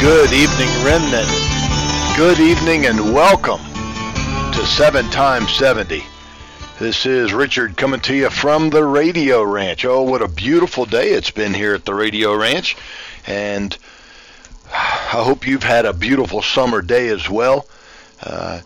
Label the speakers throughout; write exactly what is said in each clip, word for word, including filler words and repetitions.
Speaker 1: Good evening, Remnant. Good evening and welcome to seven times seventy. This is Richard coming to you from the Radio Ranch. Oh, what a beautiful day it's been here at the Radio Ranch. And I hope you've had a beautiful summer day as well. Uh,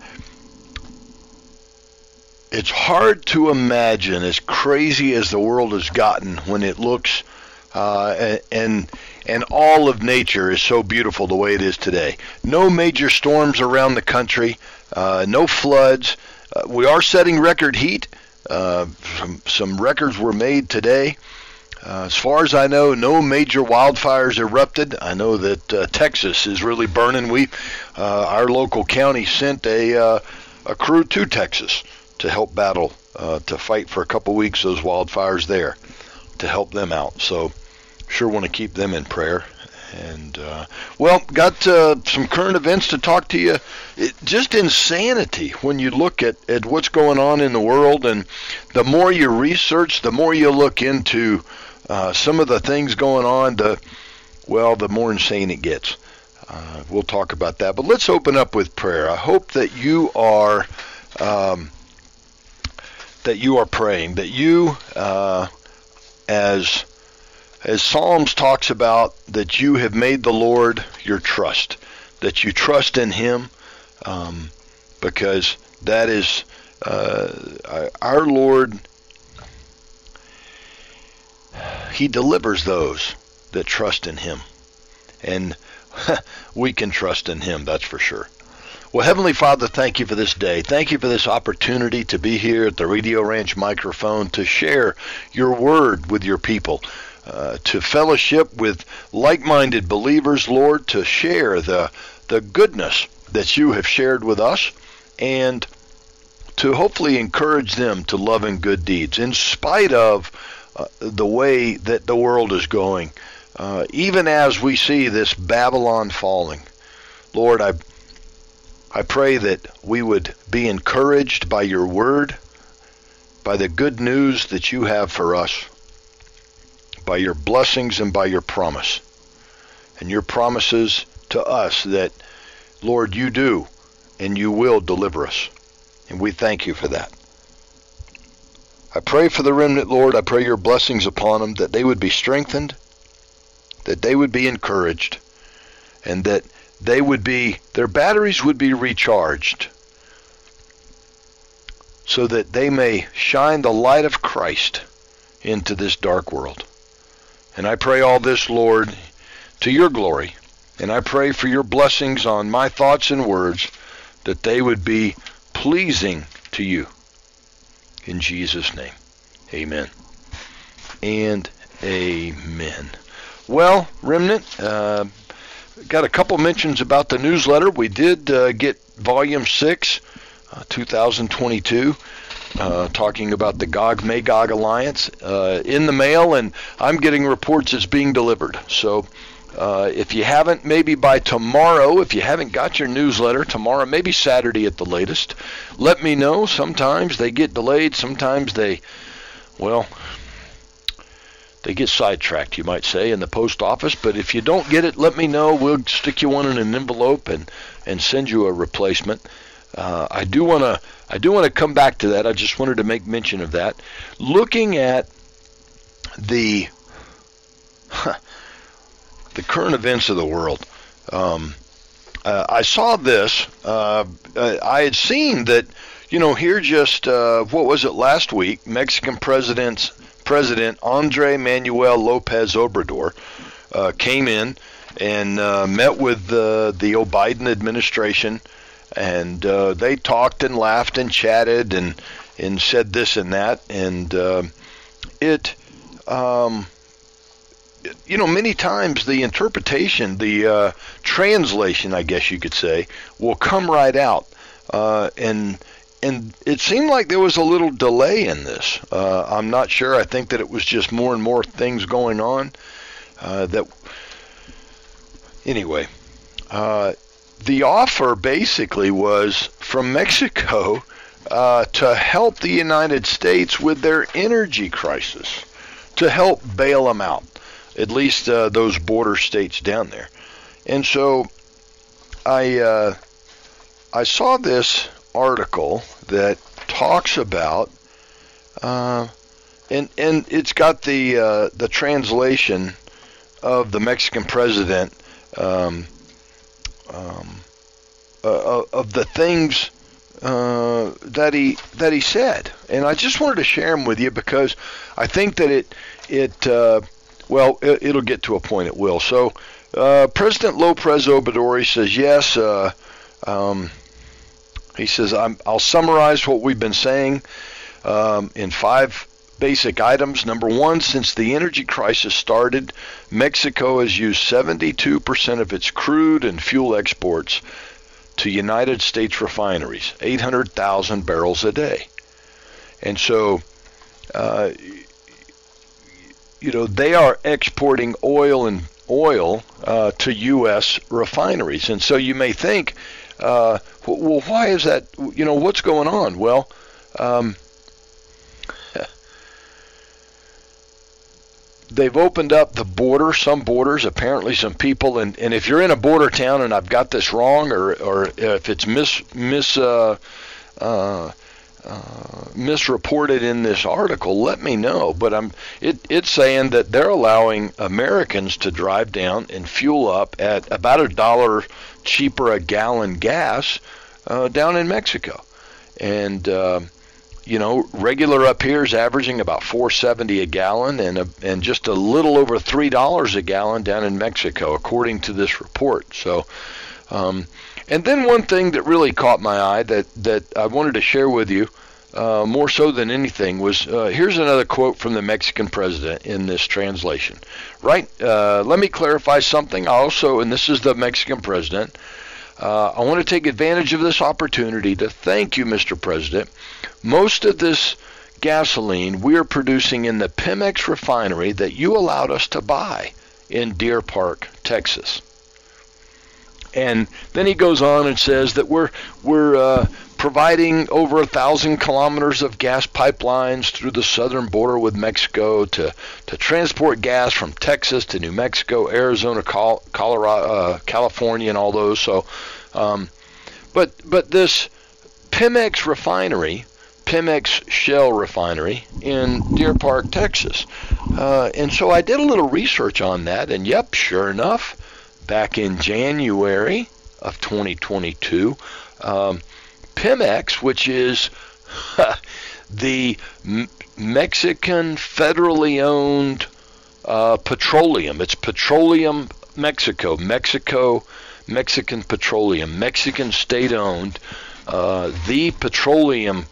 Speaker 1: it's hard to imagine, as crazy as the world has gotten, when it looks uh, and and all of nature is so beautiful the way it is today. No major storms around the country, uh, no floods. Uh, we are setting record heat. Uh, some, some records were made today. Uh, as far as I know, no major wildfires erupted. I know that uh, Texas is really burning. We, uh, our local county sent a uh, a crew to Texas to help battle, uh, to fight for a couple weeks those wildfires there, to help them out. So sure want to keep them in prayer. And, uh, well, got uh, some current events to talk to you. It, just insanity when you look at, at what's going on in the world. And the more you research, the more you look into uh, some of the things going on, the, well, the more insane it gets. Uh, we'll talk about that. But let's open up with prayer. I hope that you are um, that you are praying, that you, uh, as As Psalms talks about, that you have made the Lord your trust, that you trust in Him, um, because that is uh, our Lord. He delivers those that trust in Him, and we can trust in Him, that's for sure. Well, Heavenly Father, thank you for this day. Thank you for this opportunity to be here at the Radio Ranch microphone to share your word with your people. Uh, to fellowship with like-minded believers, Lord, to share the the goodness that you have shared with us, and to hopefully encourage them to love and good deeds, in spite of uh, the way that the world is going, uh, even as we see this Babylon falling. Lord, I, I pray that we would be encouraged by your word, by the good news that you have for us, by your blessings and by your promise, and your promises to us that, Lord, you do and you will deliver us, and we thank you for that. I pray for the remnant, Lord. I pray your blessings upon them, that they would be strengthened, that they would be encouraged, and that they would be, their batteries would be recharged, so that they may shine the light of Christ into this dark world. And I pray all this, Lord, to your glory. And I pray for your blessings on my thoughts and words, that they would be pleasing to you. In Jesus' name, amen. And amen. Well, Remnant, uh, got a couple mentions about the newsletter. We did uh, get Volume six, uh, two thousand twenty-two. Uh, talking about the Gog-Magog Alliance uh, in the mail, and I'm getting reports it's being delivered. So uh, if you haven't, maybe by tomorrow, if you haven't got your newsletter, tomorrow, maybe Saturday at the latest, let me know. Sometimes they get delayed. Sometimes they, well, they get sidetracked, you might say, in the post office. But if you don't get it, let me know. We'll stick you one in an envelope and, and send you a replacement. Uh, I do want to I do want to come back to that. I just wanted to make mention of that. Looking at the huh, the current events of the world, um, uh, I saw this. Uh, I had seen that, you know, here just uh, what was it last week? Mexican President's President Andrés Manuel López Obrador uh, came in and uh, met with the the Biden administration. And uh, they talked and laughed and chatted and and said this and that. And uh, it, um, you know, many times the interpretation, the uh, translation, I guess you could say, will come right out. Uh, and and it seemed like there was a little delay in this. Uh, I'm not sure. I think that it was just more and more things going on. Uh, that anyway. Uh, The offer basically was from Mexico uh, to help the United States with their energy crisis, to help bail them out, at least uh, those border states down there. and so I uh, I saw this article that talks about, uh, and and it's got the uh, the translation of the Mexican president, um, um, uh, of the things uh, that he that he said, and I just wanted to share them with you because I think that it it uh, well it, it'll get to a point it will. So uh, President López Obrador says yes. Uh, um, he says I'm, I'll summarize what we've been saying um, in five basic items. Number one, since the energy crisis started, Mexico has used seventy-two percent of its crude and fuel exports to United States refineries, eight hundred thousand barrels a day. And so, uh, you know, they are exporting oil and oil uh, to U S refineries. And so you may think, uh, well, why is that? You know, what's going on? Well, um, they've opened up the border, some borders, apparently some people, and, and if you're in a border town and I've got this wrong, or, or if it's mis, mis, uh, uh, uh, misreported in this article, let me know. But I'm, it, it's saying that they're allowing Americans to drive down and fuel up at about a dollar cheaper a gallon gas uh, down in Mexico. And, uh, you know, regular up here is averaging about four seventy a gallon, and a, and just a little over three dollars a gallon down in Mexico, according to this report. So, um, and then one thing that really caught my eye that that I wanted to share with you, uh, more so than anything, was uh, here's another quote from the Mexican president in this translation. Right? Uh, let me clarify something. Also, and this is the Mexican president. Uh, I want to take advantage of this opportunity to thank you, Mister President. Most of this gasoline we are producing in the Pemex refinery that you allowed us to buy in Deer Park, Texas. And then he goes on and says that we're we're uh, providing over a thousand kilometers of gas pipelines through the southern border with Mexico to to transport gas from Texas to New Mexico, Arizona, Colorado, uh, California, and all those. So, um, but but this Pemex refinery, Pemex Shell refinery in Deer Park, Texas, uh, and so I did a little research on that, and yep, sure enough, back in January of twenty twenty-two, um, Pemex, which is the M- Mexican federally owned uh, petroleum. It's Petroleum Mexico, Mexico, Mexican Petroleum, Mexican state-owned, uh, the petroleum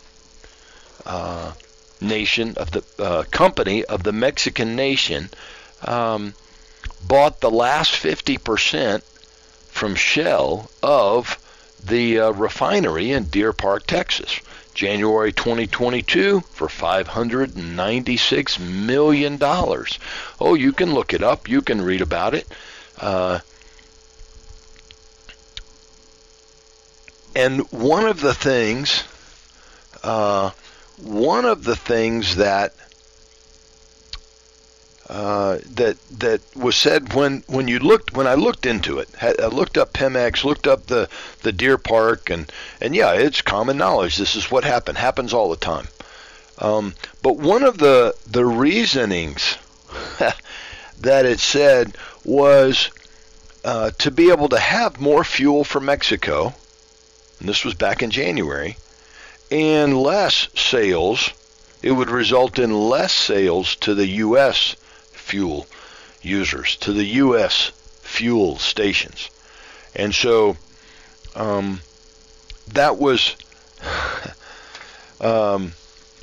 Speaker 1: uh, nation of the uh, company of the Mexican nation, um, bought the last fifty percent from Shell of the uh, refinery in Deer Park, Texas, January twenty twenty-two, for five hundred ninety-six million dollars. Oh, you can look it up. You can read about it. Uh, and one of the things, uh, one of the things that Uh, that that was said when, when you looked when I looked into it, I looked up Pemex, looked up the, the Deer Park, and, and yeah, it's common knowledge. This is what happened. Happens all the time. Um, but one of the the reasonings that it said was uh, to be able to have more fuel for Mexico, and this was back in January, and less sales. It would result in less sales to the U S fuel users, to the U S fuel stations. And so um, that was um,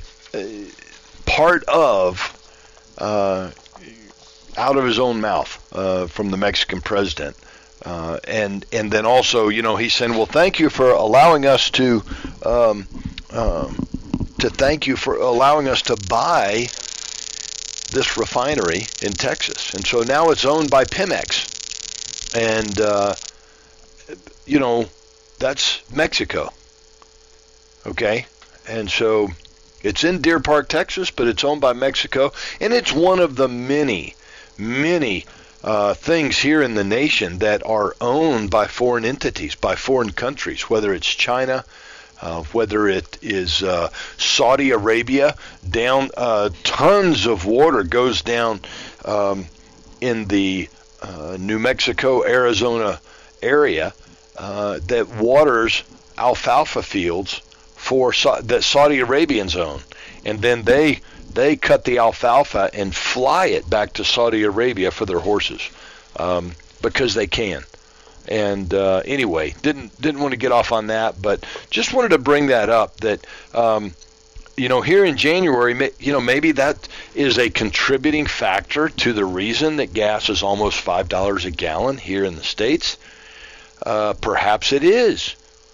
Speaker 1: part of, uh, out of his own mouth, uh, from the Mexican president. Uh, and and then also, you know, he said, well, thank you for allowing us to, um, um, to thank you for allowing us to buy this refinery in Texas. And so now it's owned by Pemex. And, uh, you know, that's Mexico. Okay? And so it's in Deer Park, Texas, but it's owned by Mexico. And it's one of the many, many uh, things here in the nation that are owned by foreign entities, by foreign countries, whether it's China, uh, whether it is uh, Saudi Arabia. Down uh, tons of water goes down um, in the uh, New Mexico, Arizona area uh, that waters alfalfa fields for that Saudi Arabians own, and then they they cut the alfalfa and fly it back to Saudi Arabia for their horses um, because they can. And uh, anyway, didn't didn't want to get off on that, but just wanted to bring that up. That um, you know, here in January, you know, maybe that is a contributing factor to the reason that gas is almost five dollars a gallon here in the States. Uh, perhaps it is.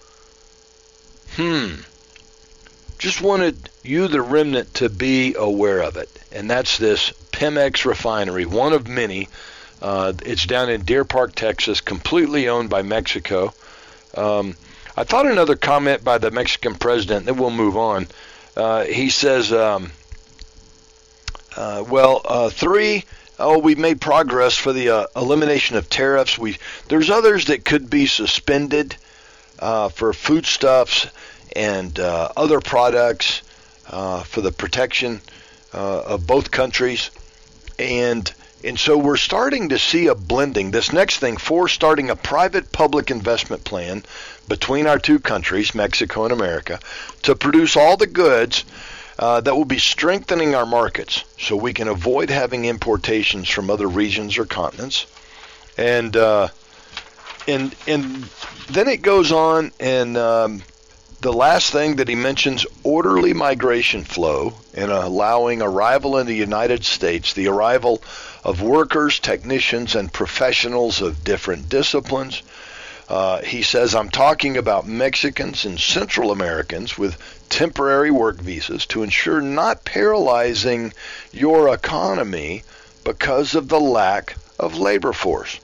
Speaker 1: Hmm. Just wanted you, the remnant, to be aware of it. And that's this Pemex refinery, one of many. Uh, it's down in Deer Park, Texas, completely owned by Mexico. Um, I thought another comment by the Mexican president, then we'll move on. Uh, he says, um, uh, well, uh, three, oh, we've made progress for the uh, elimination of tariffs. We There's others that could be suspended uh, for foodstuffs and uh, other products uh, for the protection uh, of both countries. And and so we're starting to see a blending. This next thing, for starting a private-public investment plan between our two countries, Mexico and America, to produce all the goods uh, that will be strengthening our markets so we can avoid having importations from other regions or continents. And uh, and and then it goes on, and um, the last thing that he mentions, orderly migration flow and allowing arrival in the United States, the arrival of workers, technicians, and professionals of different disciplines. Uh, he says, I'm talking about Mexicans and Central Americans with temporary work visas to ensure not paralyzing your economy because of the lack of labor force.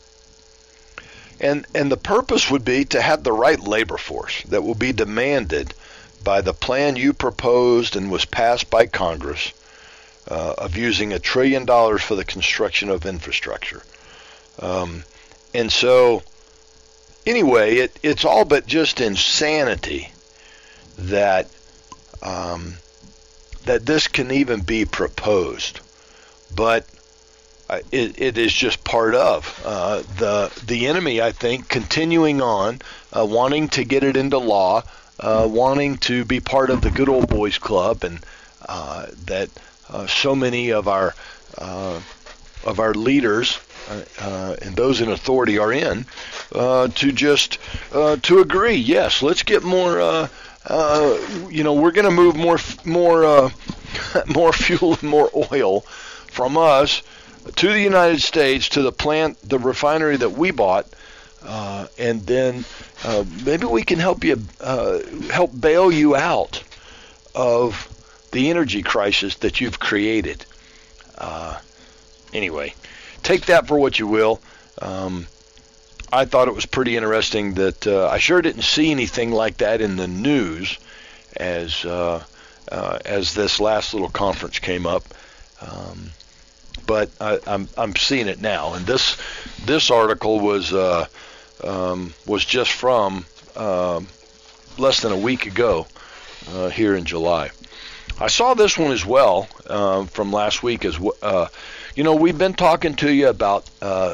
Speaker 1: And and the purpose would be to have the right labor force that will be demanded by the plan you proposed and was passed by Congress uh, of using a trillion dollars for the construction of infrastructure. Um, and so, anyway, it, it's all but just insanity that um, that this can even be proposed. But Uh, it, it is just part of uh, the the enemy, I think, continuing on, uh, wanting to get it into law, uh, wanting to be part of the good old boys club, and uh, that uh, so many of our uh, of our leaders uh, uh, and those in authority are in, uh, to just uh, to agree. Yes, let's get more. Uh, uh, you know, we're going to move more more uh, more fuel and more oil from us to the United States, to the plant, the refinery that we bought, uh, and then uh, maybe we can help you, uh, help bail you out of the energy crisis that you've created. Uh, anyway, take that for what you will. Um, I thought it was pretty interesting that uh, I sure didn't see anything like that in the news as uh, uh, as this last little conference came up. Um, But I, I'm I'm seeing it now, and this this article was uh, um, was just from uh, less than a week ago uh, here in July. I saw this one as well uh, from last week as well. Uh, you know, we've been talking to you about uh,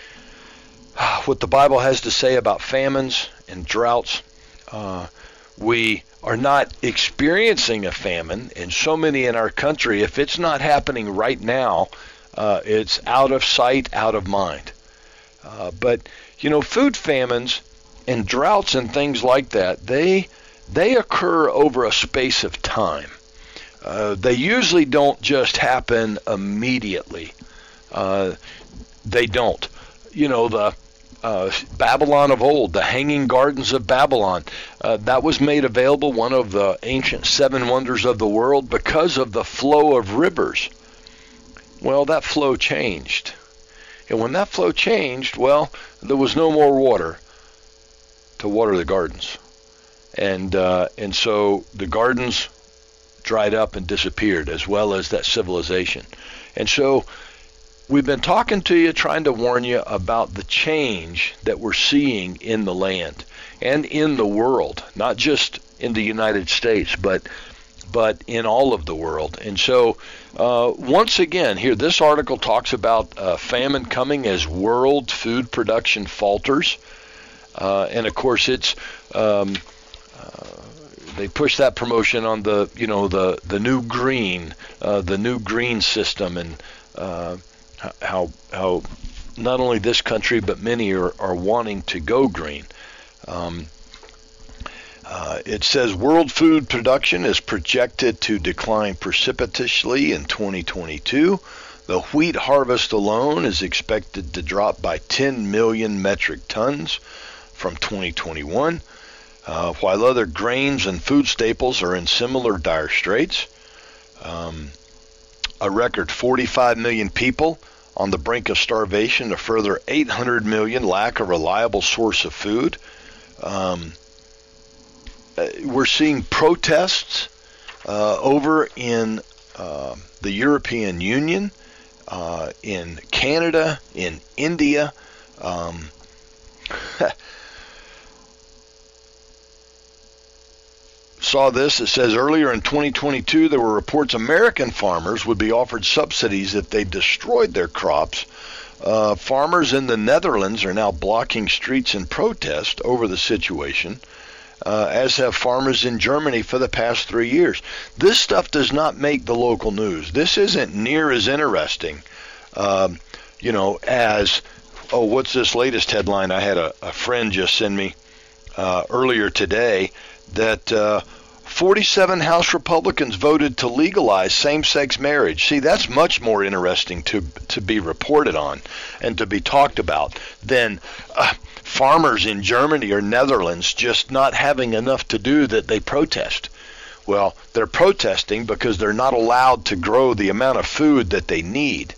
Speaker 1: what the Bible has to say about famines and droughts. Uh, we are not experiencing a famine, and so many in our country, if it's not happening right now, Uh, it's out of sight, out of mind. Uh, but, you know, food famines and droughts and things like that, they they occur over a space of time. Uh, they usually don't just happen immediately. Uh, they don't. You know, the uh, Babylon of old, the Hanging Gardens of Babylon, uh, that was made available, one of the ancient seven wonders of the world, because of the flow of rivers. Well, that flow changed. And when that flow changed, well, there was no more water to water the gardens. And uh, and so the gardens dried up and disappeared, as well as that civilization. And so we've been talking to you, trying to warn you about the change that we're seeing in the land and in the world, not just in the United States, but but in all of the world. And so, uh, once again, here, this article talks about uh, famine coming as world food production falters. Uh, and, of course, it's um, uh, they push that promotion on the, you know, the, the new green, uh, the new green system, and uh, how how not only this country, but many are, are wanting to go green. Um, Uh, it says world food production is projected to decline precipitously in twenty twenty-two. The wheat harvest alone is expected to drop by ten million metric tons from twenty twenty-one, uh, while other grains and food staples are in similar dire straits. Um, a record forty-five million people on the brink of starvation, a further eight hundred million lack a reliable source of food. Um, Uh, we're seeing protests uh, over in uh, the European Union, uh, in Canada, in India. Um, saw this. It says earlier in twenty twenty-two there were reports American farmers would be offered subsidies if they destroyed their crops. Uh, farmers in the Netherlands are now blocking streets in protest over the situation. Uh, as have farmers in Germany for the past three years. This stuff does not make the local news. This isn't near as interesting, um, you know, as, oh, what's this latest headline? I had a, a friend just send me uh, earlier today that uh, forty-seven House Republicans voted to legalize same-sex marriage. See, that's much more interesting to to be reported on and to be talked about than uh, farmers in Germany or Netherlands just not having enough to do that they protest. Well, they're protesting because they're not allowed to grow the amount of food that they need.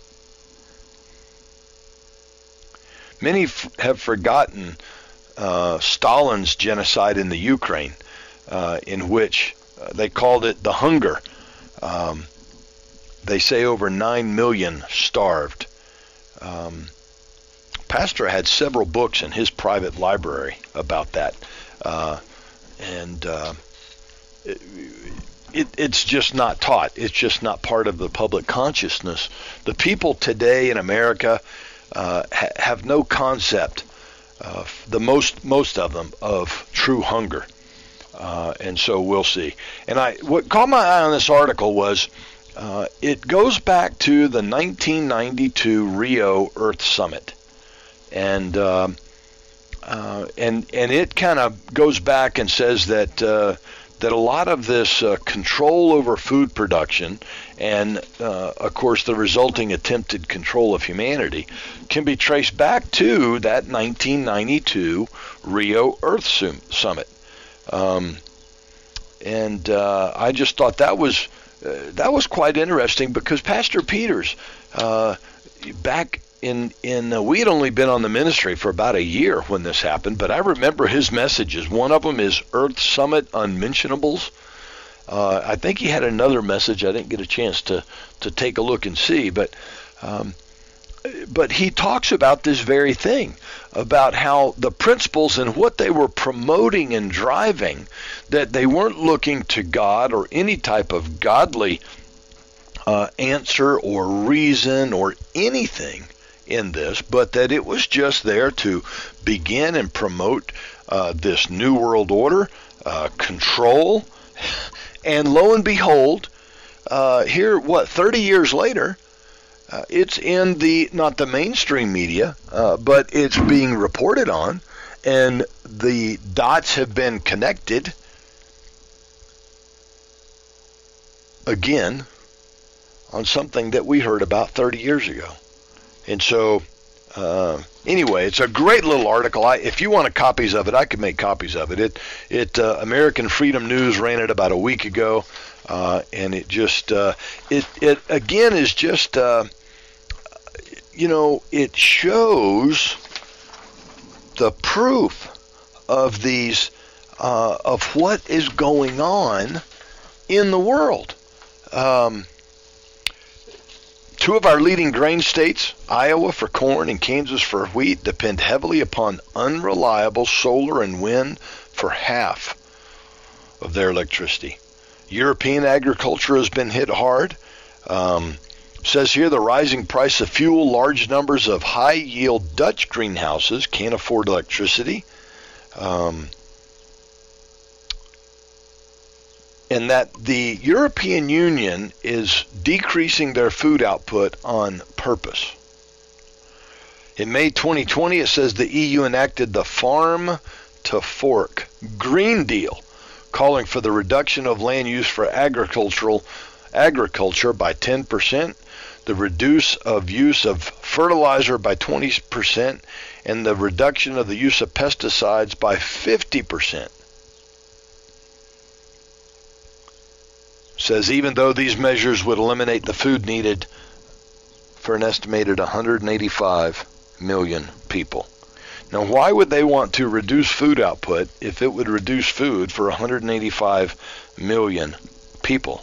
Speaker 1: Many f- have forgotten uh, Stalin's genocide in the Ukraine, uh, in which uh, they called it the hunger. Um, they say over nine million starved. Um, Pastor had several books in his private library about that, uh, and uh, it, it, it's just not taught. It's just not part of the public consciousness. The people today in America uh, ha- have no concept, uh, the most most of them, of true hunger, uh, and so we'll see. And I, what caught my eye on this article was uh, it goes back to the nineteen ninety-two Rio Earth Summit. And uh, uh, and and it kind of goes back and says that uh, that a lot of this uh, control over food production and, uh, of course, the resulting attempted control of humanity can be traced back to that nineteen ninety-two Rio Earth Summit. Um, and uh, I just thought that was uh, that was quite interesting because Pastor Peters, uh, back In in uh, we had only been on the ministry for about a year when this happened, but I remember his messages. One of them is Earth Summit Unmentionables. Uh, I think he had another message I didn't get a chance to to take a look and see, but um, but he talks about this very thing, about how the principles and what they were promoting and driving, that they weren't looking to God or any type of godly uh, answer or reason or anything in this, but that it was just there to begin and promote uh, this new world order, uh, control, and lo and behold, uh, here, what, thirty years later, uh, it's in the, not the mainstream media, uh, but it's being reported on, and the dots have been connected again on something that we heard about thirty years ago. And so, uh, anyway, it's a great little article. I, if you want copies of it, I could make copies of it. It, it uh, American Freedom News ran it about a week ago, uh, and it just, uh, it, it again is just, uh, you know, it shows the proof of these, uh, of what is going on in the world. Um, Two of our leading grain states, Iowa for corn and Kansas for wheat, depend heavily upon unreliable solar and wind for half of their electricity. European agriculture has been hit hard. Um, says here the rising price of fuel, large numbers of high-yield Dutch greenhouses can't afford electricity. Um, and that the European Union is decreasing their food output on purpose. In May twenty twenty, it says the E U enacted the Farm to Fork Green Deal, calling for the reduction of land use for agricultural agriculture by ten percent, the reduce of use of fertilizer by twenty percent, and the reduction of the use of pesticides by fifty percent. Says even though these measures would eliminate the food needed for an estimated one hundred eighty-five million people. Now, why would they want to reduce food output if it would reduce food for one hundred eighty-five million people?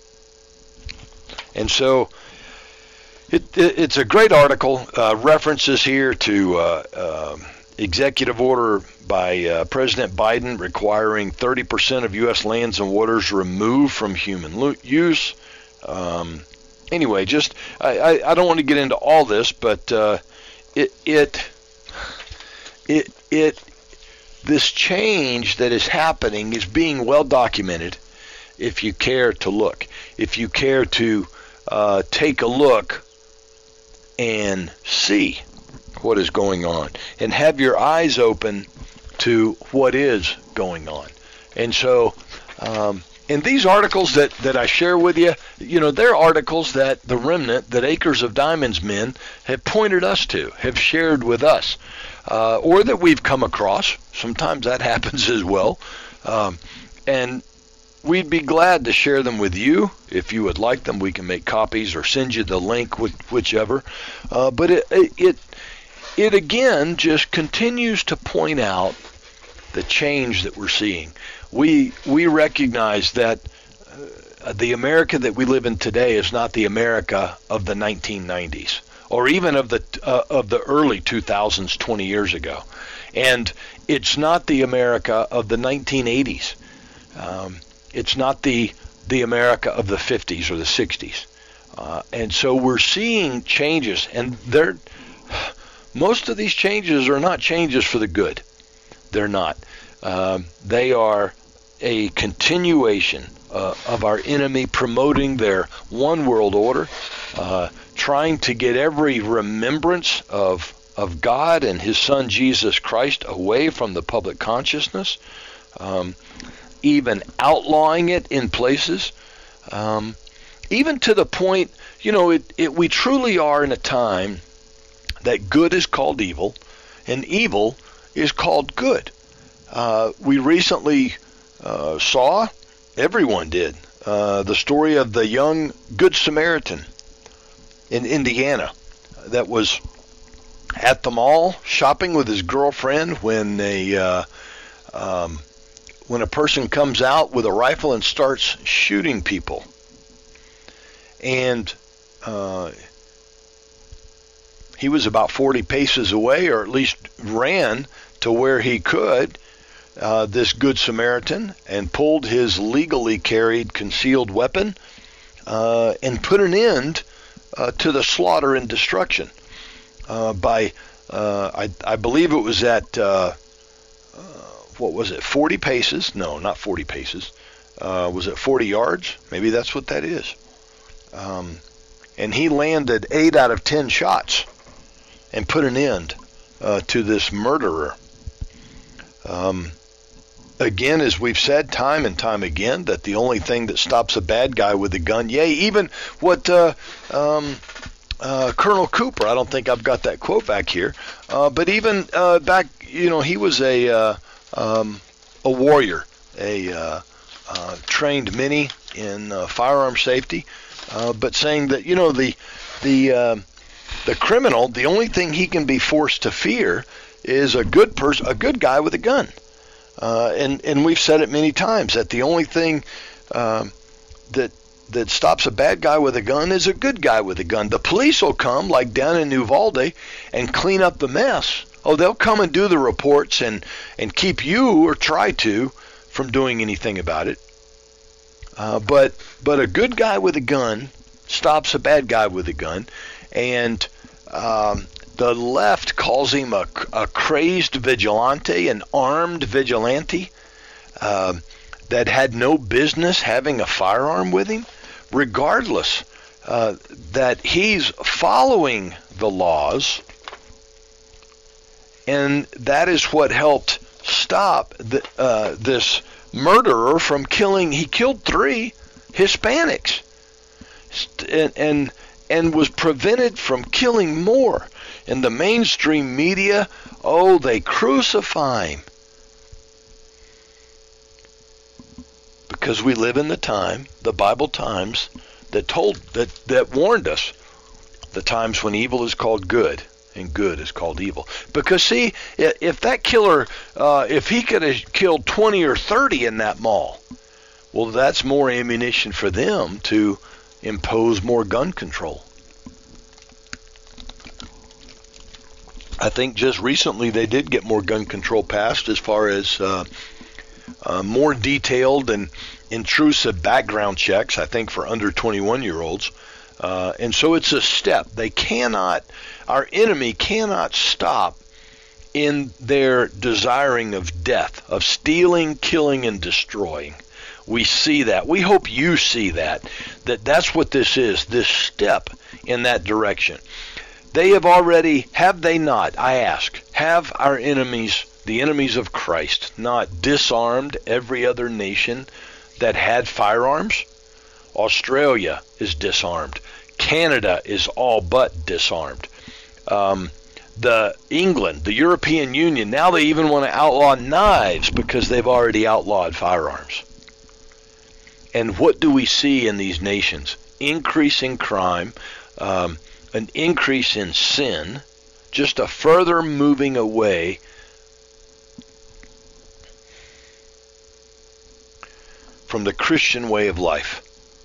Speaker 1: And so it, it, it's a great article. Uh, references here to uh, uh, executive order by uh, President Biden requiring thirty percent of U S lands and waters removed from human lo- use. Um, anyway, just I, I, I don't want to get into all this, but uh, it it it it this change that is happening is being well documented. If you care to look, if you care to uh, take a look and see what is going on, and have your eyes open to what is going on. And so, um, in these articles that, that I share with you, you know, they're articles that the remnant, that Acres of Diamonds men have pointed us to, have shared with us, uh, or that we've come across. Sometimes that happens as well. Um, and we'd be glad to share them with you. If you would like them, we can make copies or send you the link, whichever. Uh, but it, it, it again just continues to point out the change that we're seeing. We we recognize that uh, the America that we live in today is not the America of the nineteen nineties, or even of the uh, of the early two thousands, twenty years ago, and it's not the America of the nineteen eighties. Um, it's not the the America of the fifties or the sixties, uh, and so we're seeing changes, and they're most of these changes are not changes for the good. They're not. Um, they are a continuation uh, of our enemy promoting their one world order, uh, trying to get every remembrance of of God and His Son Jesus Christ away from the public consciousness, um, even outlawing it in places, um, even to the point, you know, it, it, we truly are in a time that good is called evil and evil is called good. Uh, we recently uh, saw, everyone did, uh, the story of the young Good Samaritan in Indiana that was at the mall shopping with his girlfriend when a uh, um, when a person comes out with a rifle and starts shooting people. And uh, he was about forty paces away, or at least ran to where he could, uh, this Good Samaritan, and pulled his legally carried concealed weapon uh, and put an end uh, to the slaughter and destruction uh, by, uh, I, I believe it was at, uh, uh, what was it, forty paces? No, not forty paces. Uh, was it forty yards? Maybe that's what that is. Um, and he landed eight out of ten shots and put an end uh, to this murderer. Um, again, as we've said time and time again, that the only thing that stops a bad guy with a gun, yea, even what uh, um, uh, Colonel Cooper, I don't think I've got that quote back here, uh, but even uh, back, you know, he was a uh, um, a warrior, a uh, uh, trained many in uh, firearm safety, uh, but saying that, you know, the the uh, the criminal, the only thing he can be forced to fear is a good person, a good guy with a gun. Uh, and, and we've said it many times that the only thing um, that that stops a bad guy with a gun is a good guy with a gun. The police will come, like down in Uvalde, and clean up the mess. Oh, they'll come and do the reports and, and keep you, or try to, from doing anything about it. Uh, but but a good guy with a gun stops a bad guy with a gun, and um, the left calls him a, a crazed vigilante, an armed vigilante uh, that had no business having a firearm with him, regardless uh, that he's following the laws, and that is what helped stop the, uh, this murderer from killing. He killed three Hispanics, and, and and was prevented from killing more. In the mainstream media, oh, they crucify him, because we live in the time, the Bible times, that told that that warned us, the times when evil is called good and good is called evil. Because see, if that killer, uh, if he could have killed twenty or thirty in that mall, well, that's more ammunition for them to impose more gun control. I think just recently they did get more gun control passed, as far as uh, uh, more detailed and intrusive background checks, I think, for under twenty-one year olds. Uh, and so it's a step. They cannot, our enemy cannot stop in their desiring of death, of stealing, killing, and destroying. We see that. We hope you see that, that that's what this is, this step in that direction. They have already, have they not, I ask, have our enemies, the enemies of Christ, not disarmed every other nation that had firearms? Australia is disarmed. Canada is all but disarmed. Um, the England, the European Union, now they even want to outlaw knives because they've already outlawed firearms. And what do we see in these nations? Increasing crime, um, an increase in sin, just a further moving away from the Christian way of life.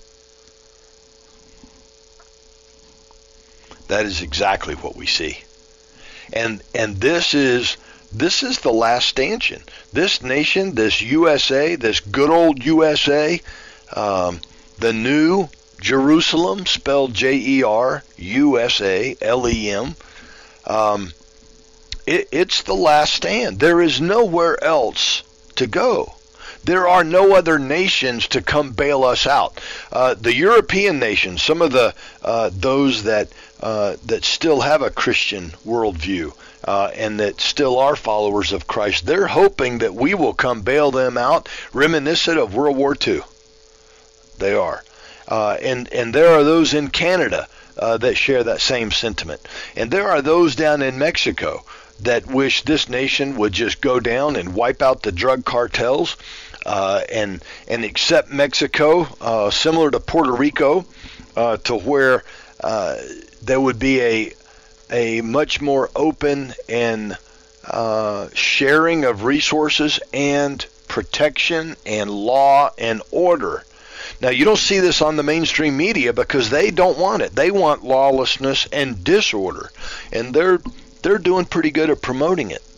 Speaker 1: That is exactly what we see. And and this is this is the last stanchion. This nation, this U S A, this good old U S A, um, the new Jerusalem, spelled J E R U S A L E M, um, it, it's the last stand. There is nowhere else to go. There are no other nations to come bail us out. Uh, the European nations, some of the uh, those that uh, that still have a Christian worldview uh, and that still are followers of Christ, they're hoping that we will come bail them out, reminiscent of World War Two. They are. Uh, and, and there are those in Canada uh, that share that same sentiment. And there are those down in Mexico that wish this nation would just go down and wipe out the drug cartels uh, and and accept Mexico, uh, similar to Puerto Rico, uh, to where uh, there would be a a much more open and uh, sharing of resources and protection and law and order. Now, you don't see this on the mainstream media because they don't want it. They want lawlessness and disorder, and they're they're doing pretty good at promoting it.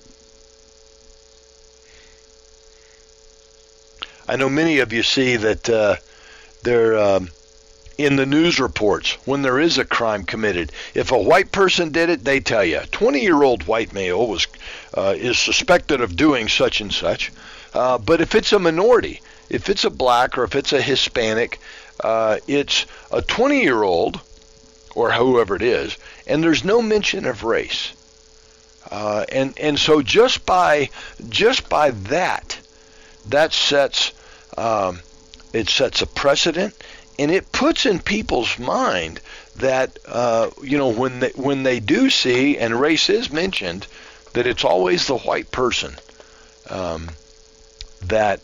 Speaker 1: I know many of you see that uh, they're um, in the news reports when there is a crime committed. If a white person did it, they tell you, twenty-year-old white male was uh, is suspected of doing such and such. Uh, but if it's a minority, if it's a black or if it's a Hispanic, uh, it's a twenty-year-old or whoever it is, and there's no mention of race. Uh, and and so just by just by that, that sets um, it sets a precedent, and it puts in people's mind that uh, you know when they when they do see, and race is mentioned, that it's always the white person um, that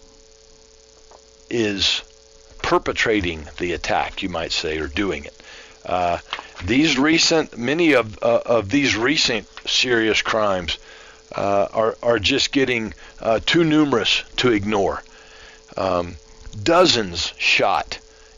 Speaker 1: is perpetrating the attack, you might say, or doing it. Uh, these recent, many of uh, of these recent serious crimes uh, are are just getting uh, too numerous to ignore. Um, dozens shot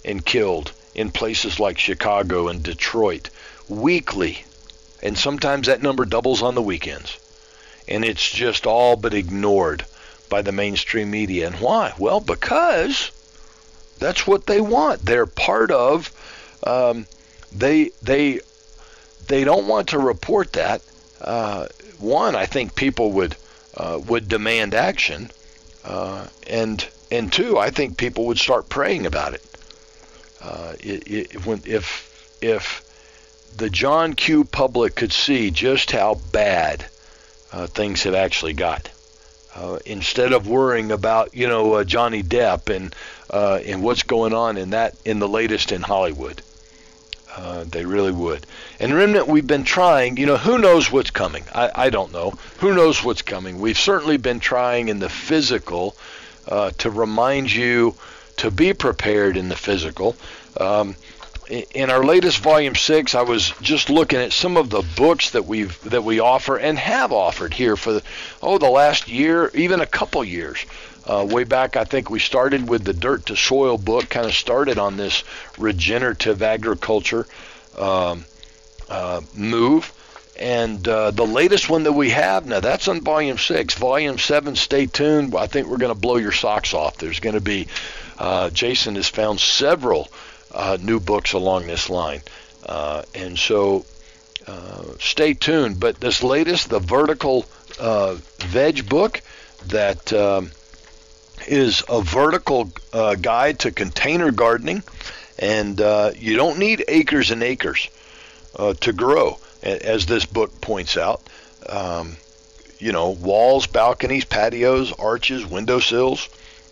Speaker 1: and killed in places like Chicago and Detroit weekly. And sometimes that number doubles on the weekends. And it's just all but ignored by the mainstream media. And why? Well, because that's what they want. They're part of, um, they, they, they don't want to report that. Uh, one, I think people would, uh, would demand action. Uh, and, and two, I think people would start praying about it. Uh, it, it when, if, if the John Q public could see just how bad uh, things have actually got, uh, instead of worrying about, you know, uh, Johnny Depp and uh, and what's going on in that in the latest in Hollywood, uh, they really would. And Remnant, we've been trying. You know, who knows what's coming? I, I don't know. Who knows what's coming? We've certainly been trying in the physical uh, to remind you to be prepared in the physical. Um, In our latest volume six, I was just looking at some of the books that we've that we offer and have offered here for the, oh the last year, even a couple years. Uh, way back, I think we started with the Dirt to Soil book, kind of started on this regenerative agriculture um, uh, move. And uh, the latest one that we have, now that's on volume six. Volume seven, stay tuned. I think we're going to blow your socks off. There's going to be, uh, Jason has found several Uh, new books along this line. Uh, and so uh, stay tuned. But this latest, the Vertical uh, Veg book, that um, is a vertical uh, guide to container gardening. And uh, you don't need acres and acres uh, to grow, as this book points out. Um, you know, walls, balconies, patios, arches, windowsills.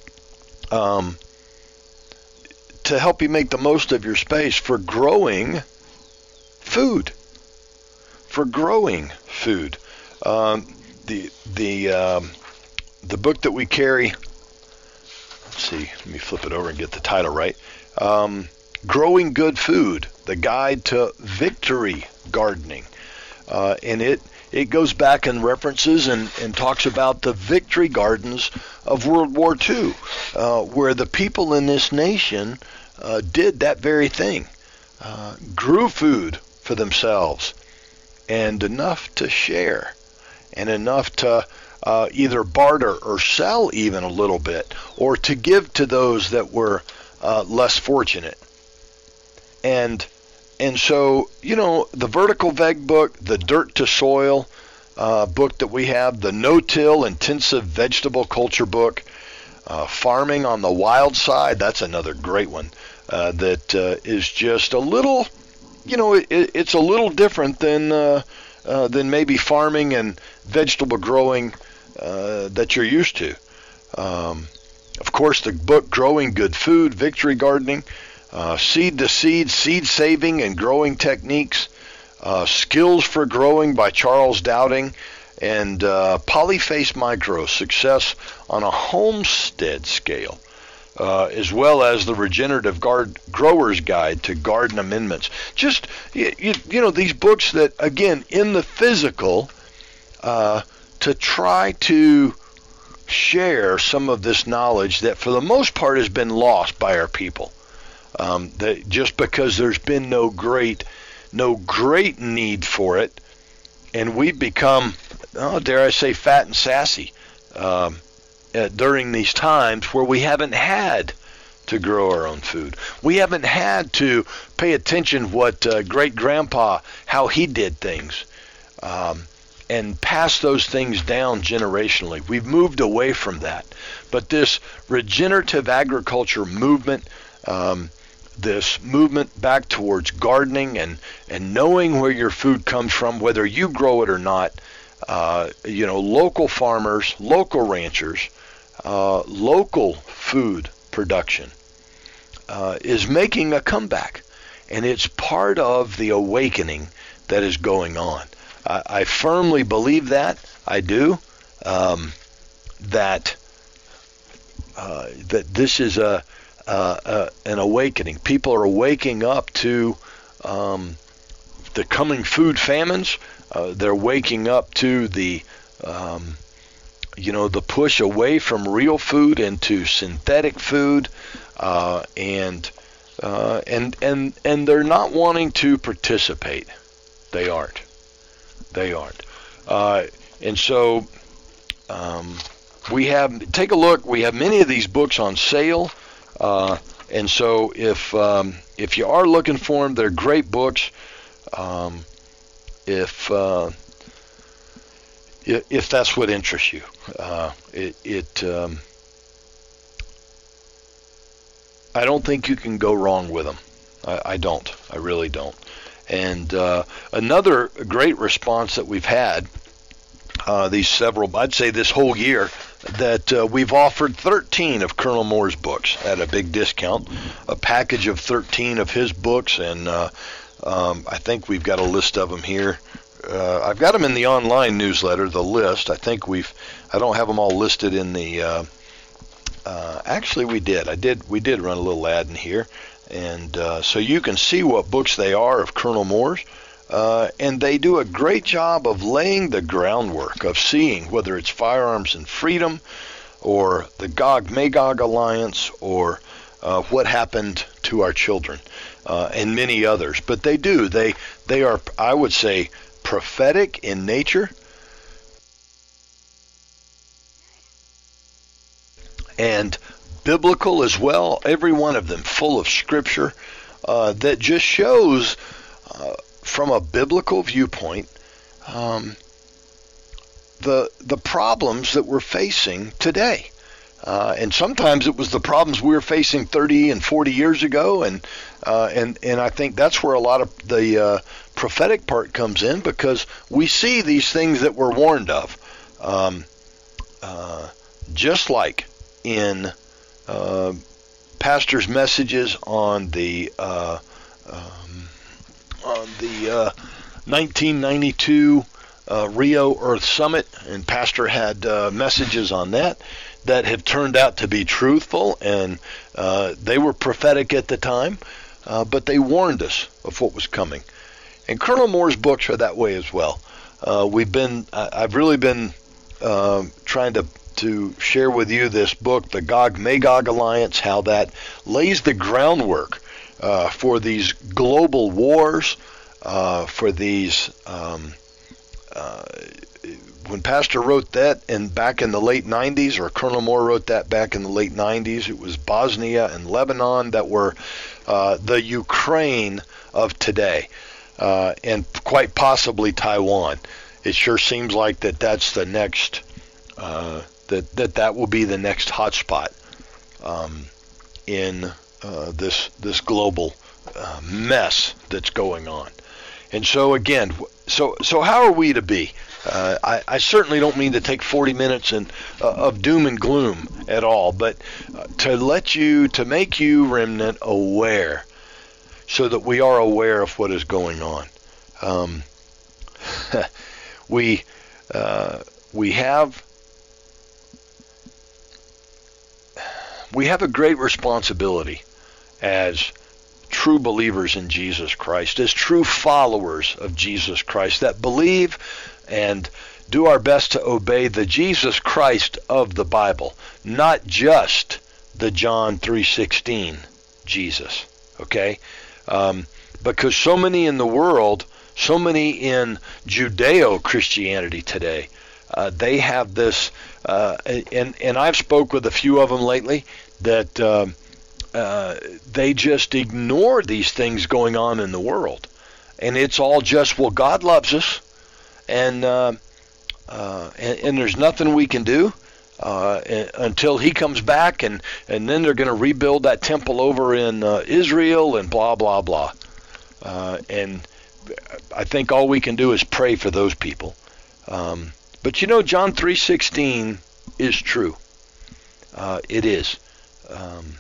Speaker 1: Um, to help you make the most of your space for growing food. For growing food. Um, the the um, the book that we carry, let's see, let me flip it over and get the title right. Um, Growing Good Food, the Guide to Victory Gardening. Uh, and it, it goes back and references and, and talks about the victory gardens of World War Two, uh, where the people in this nation uh, did that very thing, uh, grew food for themselves, and enough to share, and enough to uh, either barter or sell even a little bit, or to give to those that were uh, less fortunate. And and so, you know, the Vertical Veg book, the Dirt to Soil uh, book that we have, the No-Till Intensive Vegetable Culture book, uh, Farming on the Wild Side, that's another great one uh, that uh, is just a little, you know, it, it's a little different than uh, uh, than maybe farming and vegetable growing uh, that you're used to. Um, of course, the book Growing Good Food, Victory Gardening, Uh, seed to Seed, Seed Saving and Growing Techniques, uh, Skills for Growing by Charles Dowding, and uh, Polyface Micro, Success on a Homestead Scale, uh, as well as the Regenerative Guard Grower's Guide to Garden Amendments. Just, you, you, you know, these books that, again, in the physical, uh, to try to share some of this knowledge that for the most part has been lost by our people. Um, that just because there's been no great, no great need for it, and we've become, oh, dare I say, fat and sassy um, uh, during these times where we haven't had to grow our own food. We haven't had to pay attention what uh, great grandpa, how he did things, um, and pass those things down generationally. We've moved away from that. But this regenerative agriculture movement, um, this movement back towards gardening and, and knowing where your food comes from, whether you grow it or not, uh, you know, local farmers, local ranchers, uh, local food production uh, is making a comeback. And it's part of the awakening that is going on. I, I firmly believe that. I do. Um, that uh, that this is a Uh, uh, an awakening. People are waking up to um, the coming food famines. Uh, they're waking up to the, um, you know, the push away from real food into synthetic food, uh, and Uh, and, and, and they're not wanting to participate. They aren't. They aren't. Uh, and so um, we have, take a look, we have many of these books on sale. Uh, and so if um, if you are looking for them, they're great books. Um, if uh, if that's what interests you, uh, it, it um, I don't think you can go wrong with them. I, I don't. I really don't. And uh, another great response that we've had uh, these several, I'd say this whole year, that uh, we've offered thirteen of Colonel Moore's books at a big discount, a package of thirteen of his books, and uh, um, I think we've got a list of them here. Uh, I've got them in the online newsletter, the list. I think we've, I don't have them all listed in the, uh, uh, actually we did. I did, we did run a little ad in here. And uh, so you can see what books they are of Colonel Moore's. Uh, and they do a great job of laying the groundwork of seeing whether it's Firearms and Freedom or the Gog-Magog Alliance or uh, what happened to our children uh, and many others. But they do. They, they are, I would say, prophetic in nature. And biblical as well, every one of them full of scripture uh, that just shows uh, from a biblical viewpoint um, the the problems that we're facing today. Uh, and sometimes it was the problems we were facing thirty and forty years ago, and uh, and and I think that's where a lot of the uh, prophetic part comes in, because we see these things that we're warned of, um, uh, just like in uh, pastors' messages on the uh, um, on the uh, nineteen ninety-two uh, Rio Earth Summit, and pastor had uh, messages on that that have turned out to be truthful, and uh, they were prophetic at the time, uh, but they warned us of what was coming. And Colonel Moore's books are that way as well. Uh, we've been, I've really been uh, trying to to share with you this book, The Gog-Magog Alliance, how that lays the groundwork uh, for these global wars, uh, for these, um, uh, when Pastor wrote that in back in the late nineties, or Colonel Moore wrote that back in the late nineties, it was Bosnia and Lebanon that were uh, the Ukraine of today, uh, and quite possibly Taiwan. It sure seems like that that's the next uh, that that that will be the next hotspot um, in uh, this this global uh, mess that's going on. And so again, so so how are we to be? Uh, I, I certainly don't mean to take forty minutes and, uh, of doom and gloom at all, but uh, to let you, to make you, remnant, aware, so that we are aware of what is going on. Um, we uh, we have we have a great responsibility as true believers in Jesus Christ, as true followers of Jesus Christ that believe and do our best to obey the Jesus Christ of the Bible, not just the John three sixteen Jesus, okay? Um, because so many in the world, so many in Judeo-Christianity today, uh, they have this, uh, and, and I've spoke with a few of them lately, that um, uh, they just ignore these things going on in the world. And it's all just, well, God loves us, and uh, uh, and, and there's nothing we can do uh, until he comes back, and, and then they're going to rebuild that temple over in uh, Israel, and blah, blah, blah. Uh, and I think all we can do is pray for those people. Um, but you know, John three sixteen is true. Uh, it is. Um,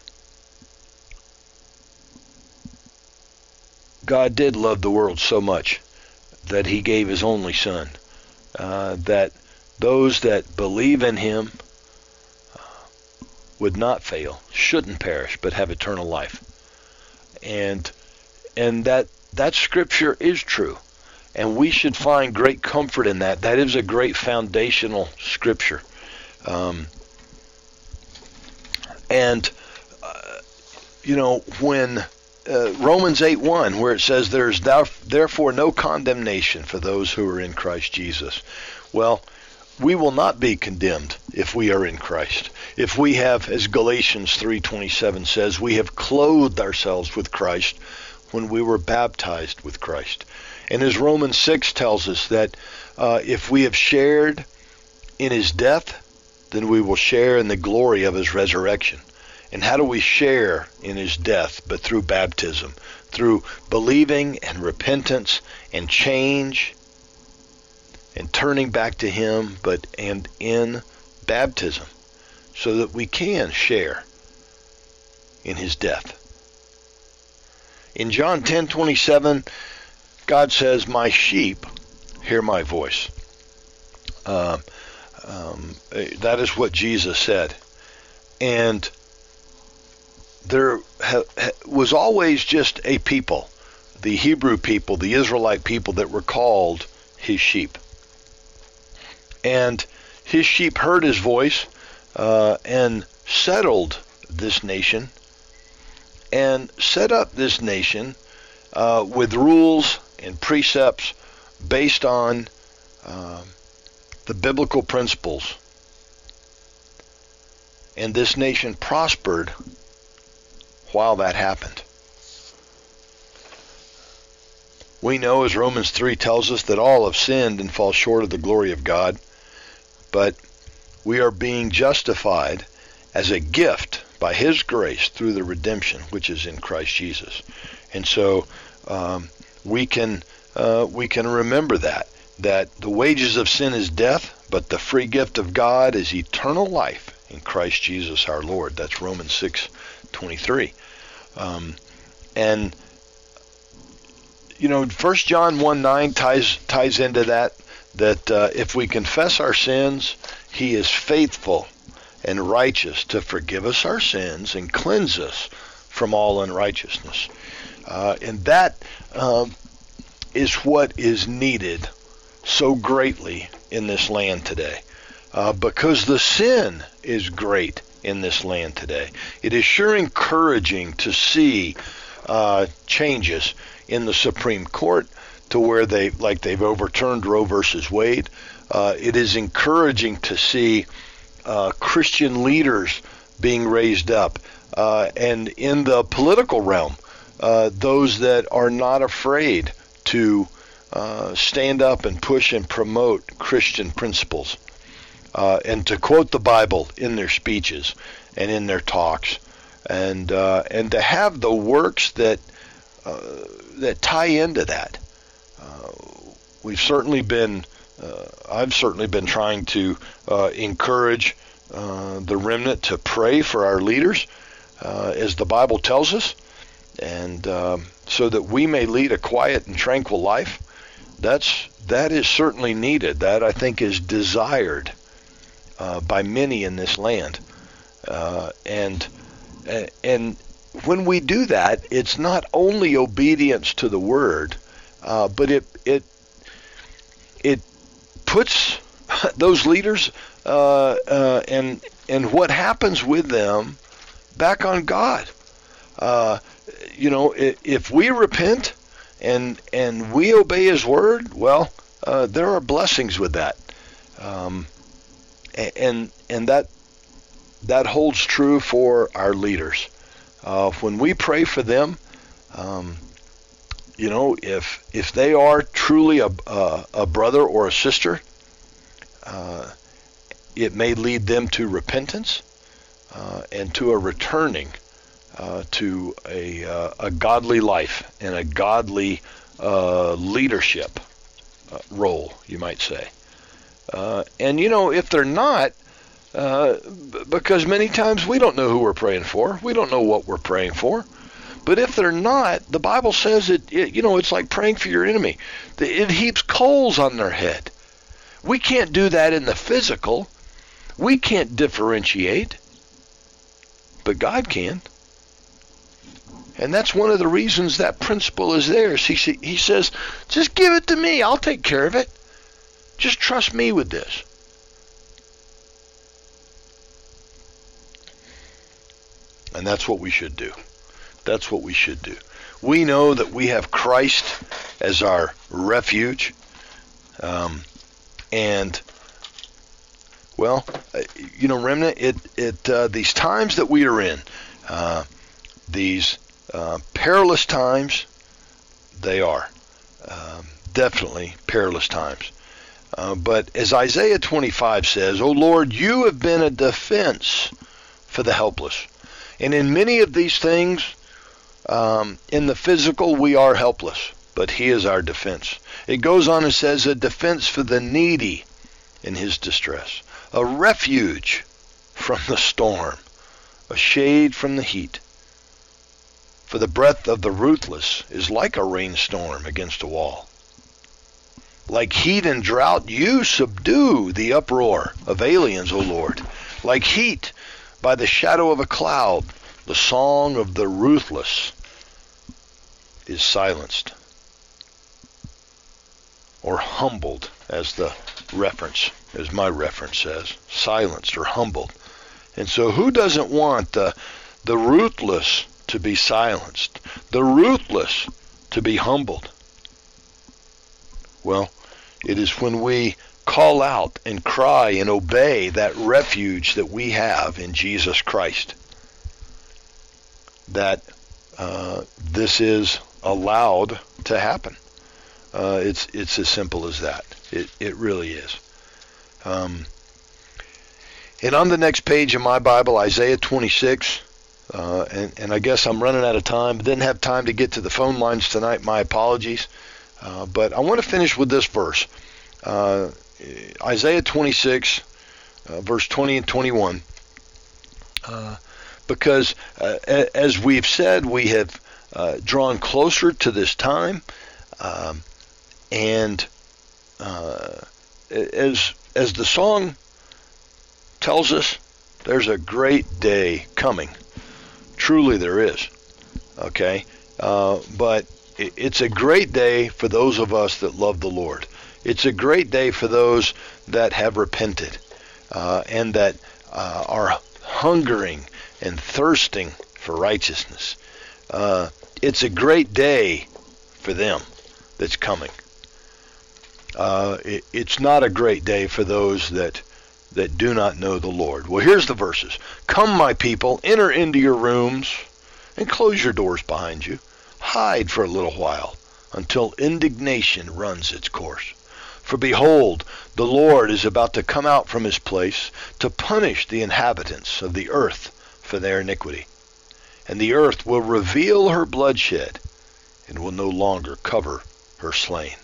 Speaker 1: God did love the world so much that he gave his only son, uh, that those that believe in him uh, would not fail, shouldn't perish, but have eternal life. And and that that scripture is true, and we should find great comfort in that. That is a great foundational scripture. Um, and, uh, you know, when uh, Romans eight one, where it says, "There's therefore no condemnation for those who are in Christ Jesus." Well, we will not be condemned if we are in Christ. If we have, as Galatians three twenty-seven says, we have clothed ourselves with Christ when we were baptized with Christ. And as Romans six tells us that uh, if we have shared in his death, then we will share in the glory of his resurrection. And how do we share in his death but through baptism, through believing and repentance and change and turning back to him, but and in baptism, so that we can share in his death. In John ten twenty-seven, God says, "My sheep hear my voice." Uh, um, that is what Jesus said. And there ha- ha- was always just a people, the Hebrew people, the Israelite people, that were called his sheep. And his sheep heard his voice uh, and settled this nation and set up this nation uh, with rules and precepts based on uh, the biblical principles. And this nation prospered while that happened. We know, as Romans three tells us, that all have sinned and fall short of the glory of God, but we are being justified as a gift by his grace through the redemption which is in Christ Jesus. And so um, we can uh, we can remember that, that the wages of sin is death, but the free gift of God is eternal life in Christ Jesus our Lord. That's Romans six twenty-three. Um, and, you know, First John one nine ties ties into that, that uh, if we confess our sins, he is faithful and righteous to forgive us our sins and cleanse us from all unrighteousness. Uh, and that uh, is what is needed so greatly in this land today, uh, because the sin is great in this land today. It is sure encouraging to see uh, changes in the Supreme Court to where they, like they've overturned Roe versus Wade. Uh, it is encouraging to see uh, Christian leaders being raised up, uh, and in the political realm, uh, those that are not afraid to uh, stand up and push and promote Christian principles. Uh, and to quote the Bible in their speeches and in their talks, and uh, and to have the works that uh, that tie into that. Uh, we've certainly been, uh, I've certainly been trying to uh, encourage uh, the remnant to pray for our leaders, uh, as the Bible tells us, and um, so that we may lead a quiet and tranquil life. That's that is certainly needed. That, I think, is desired Uh, by many in this land, uh, and and when we do that, it's not only obedience to the word, uh, but it it it puts those leaders uh, uh, and and what happens with them back on God. Uh, you know, if we repent and and we obey His word, well, uh, there are blessings with that. Um, And and that that holds true for our leaders. Uh, when we pray for them, um, you know, if if they are truly a a, a brother or a sister, uh, it may lead them to repentance uh, and to a returning uh, to a uh, a godly life and a godly uh, leadership uh, role, you might say. Uh, and, you know, if they're not, uh, b- because many times we don't know who we're praying for. We don't know what we're praying for. But if they're not, the Bible says it, it you know, it's like praying for your enemy. It heaps coals on their head. We can't do that in the physical. We can't differentiate. But God can. And that's one of the reasons that principle is there. He, he says, just give it to me. I'll take care of it. Just trust me with this. And that's what we should do. That's what we should do. we know that we have Christ as our refuge. Um, and, well, you know, Remnant, it, it, uh, these times that we are in, uh, these uh, perilous times, they are um, definitely perilous times. Uh, but as Isaiah twenty-five says, O Lord, you have been a defense for the helpless. And in many of these things, um, in the physical, we are helpless, but he is our defense. It goes on and says, a defense for the needy in his distress, a refuge from the storm, a shade from the heat. For the breath of the ruthless is like a rainstorm against a wall. Like heat and drought, you subdue the uproar of aliens, O Lord. Like heat by the shadow of a cloud, the song of the ruthless is silenced. Or humbled, as the reference, as my reference says. Silenced or humbled. And so who doesn't want the, the ruthless to be silenced? The ruthless to be humbled? Well, it is when we call out and cry and obey that refuge that we have in Jesus Christ that uh, this is allowed to happen. Uh, it's it's as simple as that. It it really is. Um, and on the next page of my Bible, Isaiah twenty-six, uh, and, and I guess I'm running out of time. Didn't have time to get to the phone lines tonight. My apologies. Uh, but I want to finish with this verse. Uh, Isaiah twenty-six, uh, verse twenty and twenty-one. Uh, because uh, as we've said, we have uh, drawn closer to this time. Um, and uh, as as the song tells us, there's a great day coming. Truly there is. Okay? Uh, but it's a great day for those of us that love the Lord. It's a great day for those that have repented uh, and that uh, are hungering and thirsting for righteousness. Uh, it's a great day for them that's coming. Uh, it, it's not a great day for those that that do not know the Lord. Well, here's the verses. Come, my people, enter into your rooms and close your doors behind you. Hide for a little while until indignation runs its course. For behold, the Lord is about to come out from his place to punish the inhabitants of the earth for their iniquity. And the earth will reveal her bloodshed and will no longer cover her slain.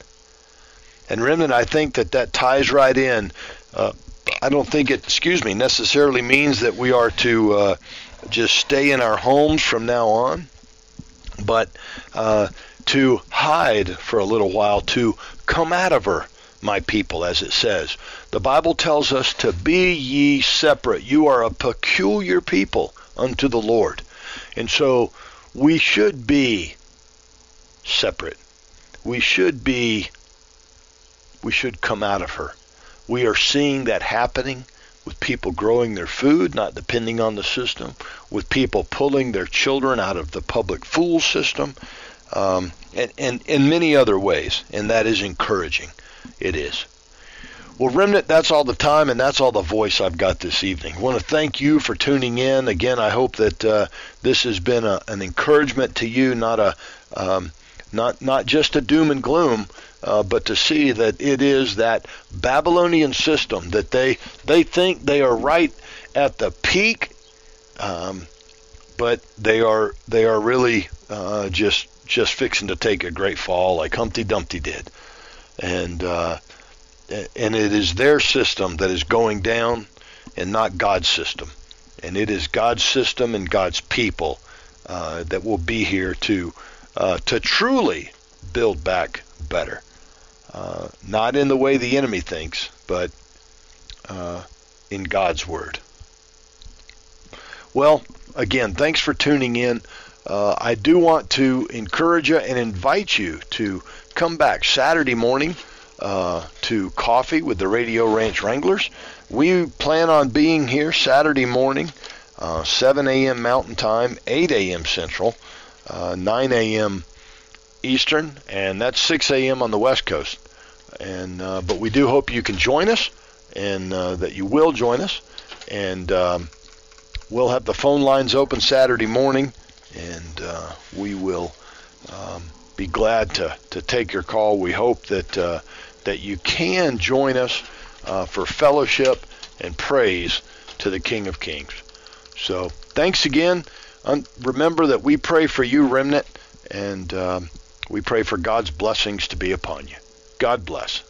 Speaker 1: And remnant, I think that that ties right in. Uh, I don't think it, excuse me, necessarily means that we are to uh, just stay in our homes from now on, but uh, to hide for a little while, to come out of her, my people, as it says. The Bible tells us to be ye separate. You are a peculiar people unto the Lord. And so we should be separate. We should be, we should come out of her. We are seeing that happening with people growing their food, not depending on the system, with people pulling their children out of the public fool system, um, and, and in many other ways, and that is encouraging. It is. Well, Remnant, that's all the time, and that's all the voice I've got this evening. I want to thank you for tuning in. Again, I hope that uh, this has been a, an encouragement to you, not a um, not not just a doom and gloom, uh, but to see that it is that Babylonian system that they they think they are right at the peak, um, but they are they are really uh, just just fixing to take a great fall, like Humpty Dumpty did, and uh, and it is their system that is going down, and not God's system, and it is God's system and God's people uh, that will be here to uh, to truly build back better. Uh, not in the way the enemy thinks, but uh, in God's word. Well, again, thanks for tuning in. Uh, I do want to encourage you and invite you to come back Saturday morning uh, to Coffee with the Radio Ranch Wranglers. We plan on being here Saturday morning, uh, seven a.m. Mountain Time, eight a.m. Central, uh, nine a.m. Eastern, and that's six a.m. on the West Coast. And uh, but we do hope you can join us, and uh, that you will join us. And um, we'll have the phone lines open Saturday morning, and uh, we will um, be glad to, to take your call. We hope that uh, that you can join us uh, for fellowship and praise to the King of Kings. So thanks again. Um, remember that we pray for you, Remnant, and um, we pray for God's blessings to be upon you. God bless.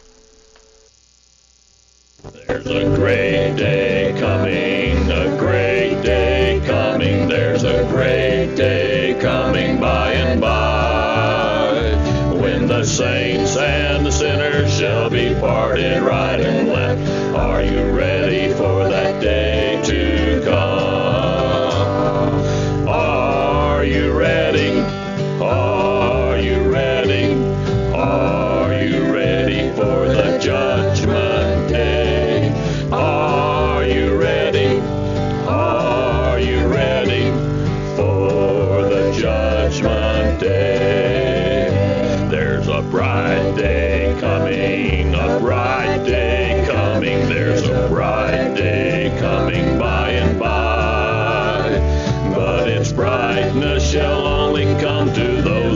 Speaker 2: There's a great day coming, a great day coming. There's a great day coming by and by, when the saints and the sinners shall be parted right and left. Are you ready for that day to come? Are you ready? Are you ready? Are you ready for the judgment day? Are you ready? Are you ready for the judgment day? There's a bright day coming, a bright day coming. There's a bright day coming by and by, but its brightness shall only come to those